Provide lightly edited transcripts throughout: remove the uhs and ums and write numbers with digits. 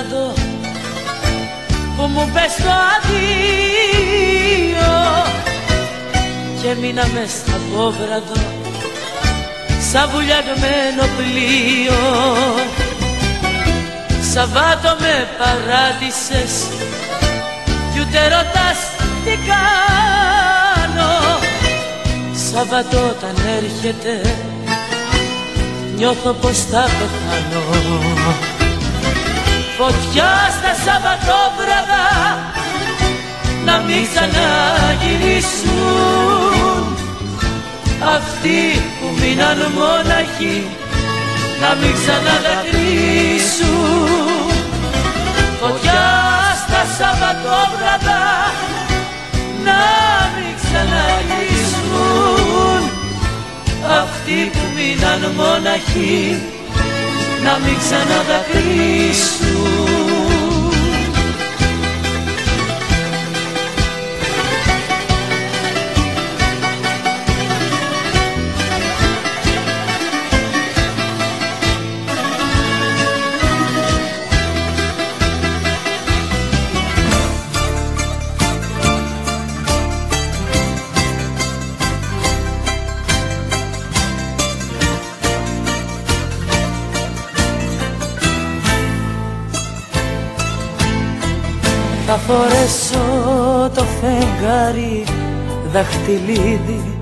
βραδό που μου πες το αδείο και μείνα μες στα πόβραδο σαν βουλιαγμένο πλοίο. Σαββάτο με παράτησες κι ούτε ρωτάς τι κάνω. Σαββάτο όταν έρχεται νιώθω πως θα πεθάνω. Φωτιά στα Σαββατόβραδα να μην ξαναγυρίσουν αυτοί που μείναν μόναχοι να μην ξαναδακρύσουν. Φωτιά στα Σαββατόβραδα να μην ξαναγυρίσουν αυτοί που μείναν μόναχοι να μην ξαναδακρύσουν. Θα φορέσω το φεγγάρι δαχτυλίδι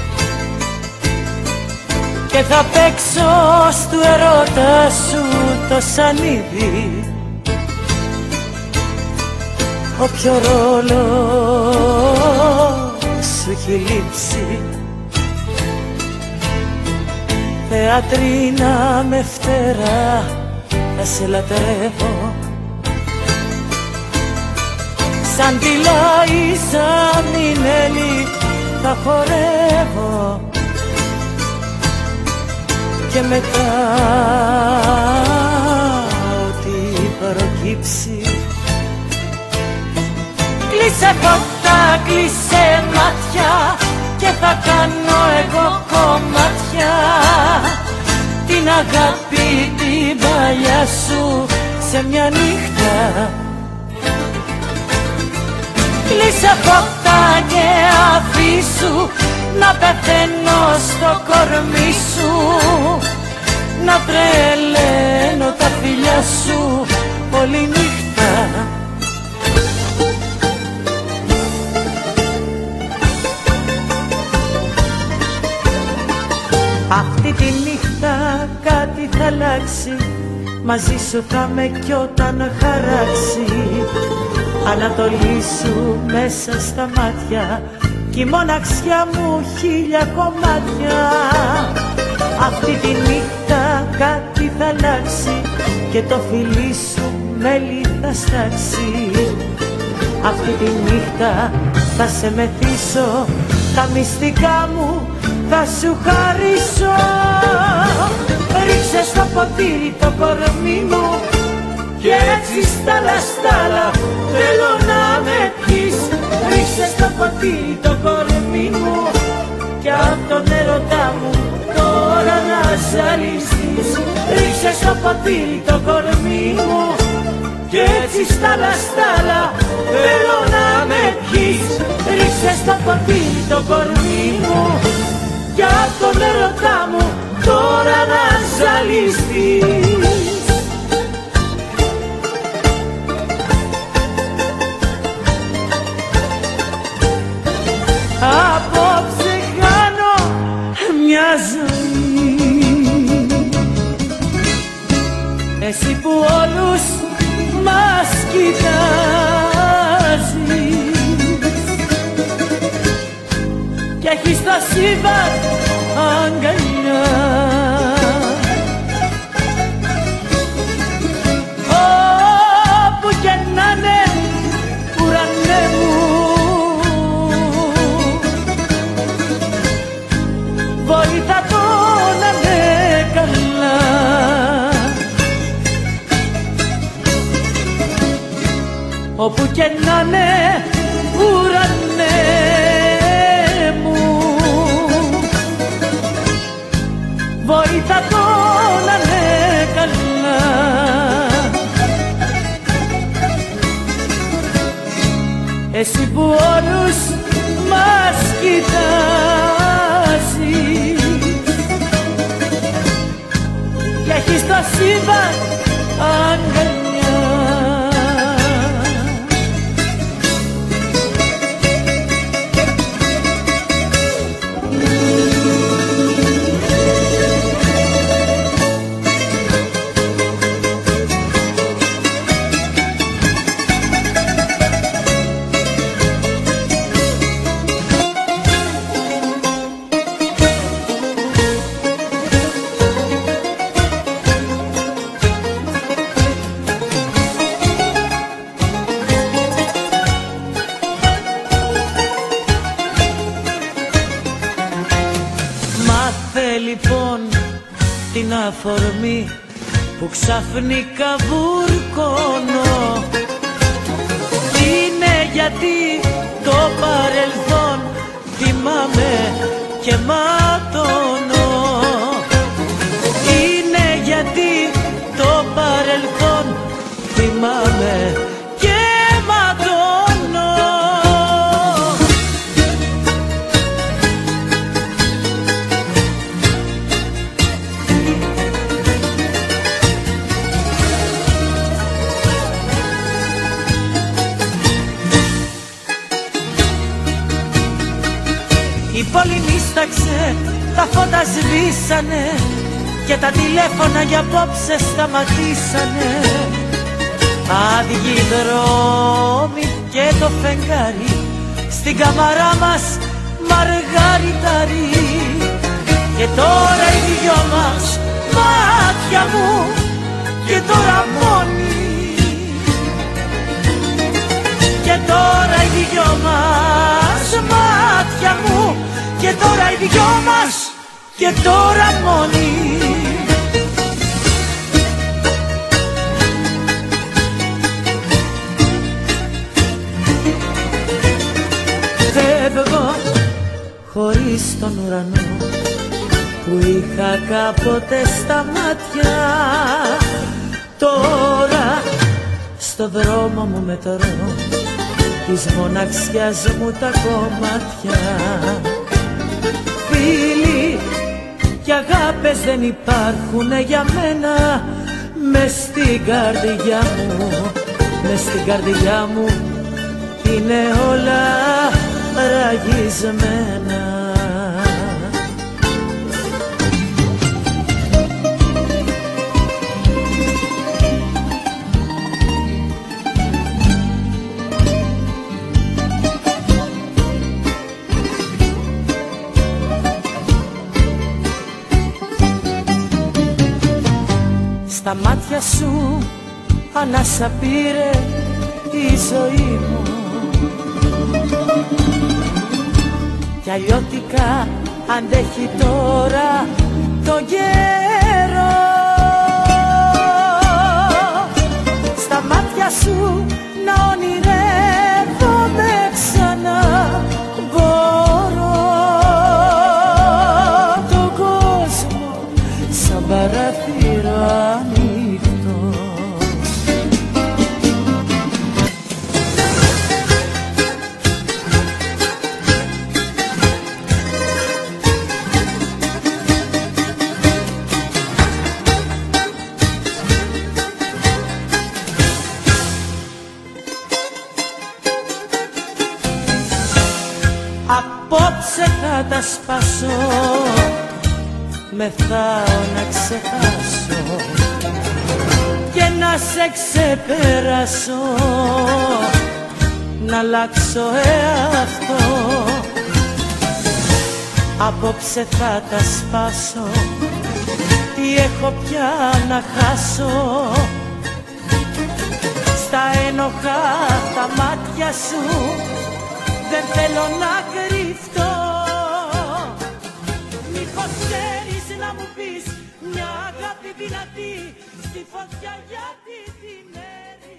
και θα παίξω στου ερώτα σου το σανίδι. Όποιο ρόλο σου έχει λείψει θεατρίνα με φτερά θα σε λατρεύω. Σαν τη Λάιζα Μινέλη θα χορεύω και μετά ό,τι προκύψει. Κλείσε φώτα, κλείσε μάτια και θα κάνω εγώ κομμάτια την αγάπη την παλιά σου σε μια νύχτα. Κλείσε φώτα και αφήσου να πεθαίνω στο κορμί σου, να τρελαίνω τα φιλιά σου όλη νύχτα. Αυτή τη νύχτα κάτι θα αλλάξει, μαζί σου θα με κι όταν χαράξει. Ανατολή σου μέσα στα μάτια κι η μοναξιά μου χίλια κομμάτια. Αυτή τη νύχτα κάτι θα αλλάξει και το φιλί σου μέλι θα στάξει. Αυτή τη νύχτα θα σε μεθύσω, τα μυστικά μου θα σου χαρίσω. Ρίξε στο ποτήρι το κορμί μου κι έτσι στάλα θέλω να με πεις. Ρίξε στο ποτήρι το κορμί μου κι απ' τον έρωτά μου τώρα να ζαλιστείς. Ρίξε στο ποτήρι το κορμί μου κι έτσι στάλα θέλω να με πεις. Ρίξε στο ποτήρι το κορμί μου κι απ' τον έρωτά μου τώρα να ζαλιστείς. Απόψε χάνω μια ζωή, εσύ που όλους μας κοιτάζεις κι έχεις το σύμπαν αγκαλιά. Όπου και να είναι ουρανέ μου βοήθα το να είναι καλά. Όπου και να είναι ουρανέ μου εσύ που όλους μας κοιτάζεις και έχεις το σύμπαν αγκαλιά. Λοιπόν την αφορμή που ξαφνικά βουρκώνω είναι γιατί το παρελθόν θυμάμαι και ματώνω. Είναι γιατί το παρελθόν θυμάμαι και ματώνω. Η πόλη νύσταξε, τα φώτα σβήσανε και τα τηλέφωνα για απόψε σταματήσανε. Άδειοι δρόμοι και το φεγγάρι στην καμαρά μας μαργαριτάρι. Και τώρα οι δυο μας μάτια μου και τώρα μόνοι. Και τώρα οι δυο μας μάτια μου και τώρα οι δυο μας και τώρα μόνοι. Φεύγω χωρίς τον ουρανό που είχα κάποτε στα μάτια. Τώρα στο δρόμο μου μετρώ της μοναξιάς μου τα κομμάτια. Φίλοι κι αγάπες δεν υπάρχουνε για μένα μες στην καρδιά μου. Μες στην καρδιά μου είναι όλα ραγισμένα. Στα μάτια σου ανάσα πήρε η ζωή μου κι αλλιώτικα αντέχει τώρα το καιρό. Στα μάτια σου να ονειρεύομαι ξανά μπορώ τον κόσμο σαν παράθυρο ανοιχτό. Απόψε θα τα σπάσω, μεθάω να ξεχάσω και να σε ξεπεράσω, να αλλάξω εαυτό. Απόψε θα τα σπάσω, τι έχω πια να χάσω. Στα ένοχα τα μάτια σου δεν θέλω να κρυφτώ. Μήπως ξέρεις να μου πεις μια αγάπη δυνατή στη φωτιά γιατί την